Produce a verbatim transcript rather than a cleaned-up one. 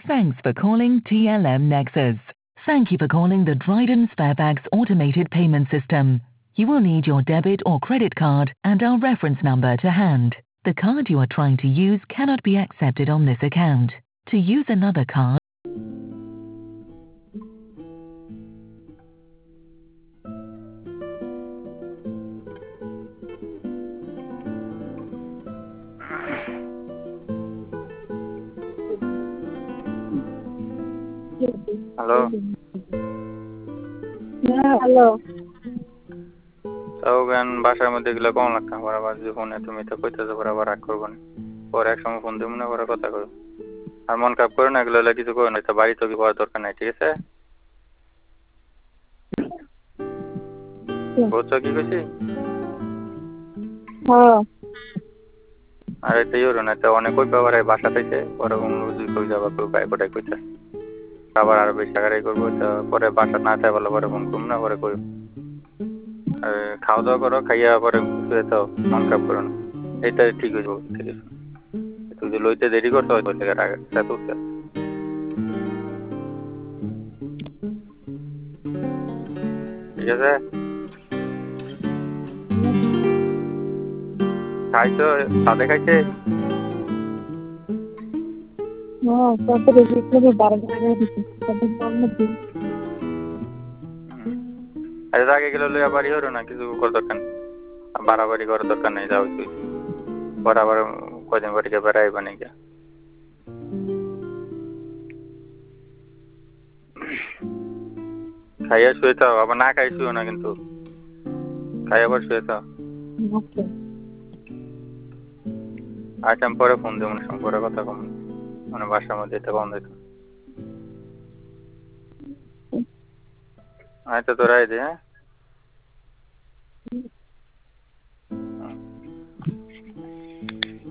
Thanks for calling T L M Nexus. Thank you for calling the Dryden Sparebags automated payment system. You will need your debit or credit card and our reference number to hand. The card you are trying to use cannot be accepted on this account. To use another card, hello. হ্যাঁ hello. তাও গান বাসার মধ্যে গেলে কম লাগতাম বরাবর যে ফোনে তুমি তো কইতেছো বরাবর রাগ করবো না পরে এক সময় ফোন দিব না করে কথা করো আর মন খারাপ করে না এগুলো হলে কিছু করো না তো বাড়ি তো কি করার দরকার নাই ঠিক আছে বুঝছো কি কইছি হ্যাঁ আরে তাই হলো না তো অনেক কই পাওয়ার বাসা থেকে পরে অনুরোধ কই যাবা কই পাই কোটাই কইতে আবার আরো বেশি টাকারই করবো তো পরে বাসা না থাকে ভালো পরে ফোন করুম না পরে কই খাওয়া দাওয়া করো খাইয়া পরে শুয়ে তো মন খারাপ করো না এটা ঠিক হয়ে যাবো তুই যে লইতে দেরি করতে হয় থেকে রাগ এত ঠিক আছে খাইছো সাথে খাইছে হ্যাঁ তারপরে দেখলে বারো টাকা দিচ্ছি তাদের নাম নাকি আরে আগে গেলে লইয়া বাড়ি হলো না কিছু করার দরকার নেই বাড়াবাড়ি করার দরকার নেই যাও তুই বরাবর কদিন বাড়িকে বেড়াই বানি গিয়া খাইয়া শুয়ে থাও আবার না খাই শুয়েও না কিন্তু খাই আবার শুয়ে থাও আচ্ছা আমি পরে ফোন দেবো না পরে কথা কম মানে বাসার মধ্যে এটা কম দিত আচ্ছা তোরাই দে হ্যাঁ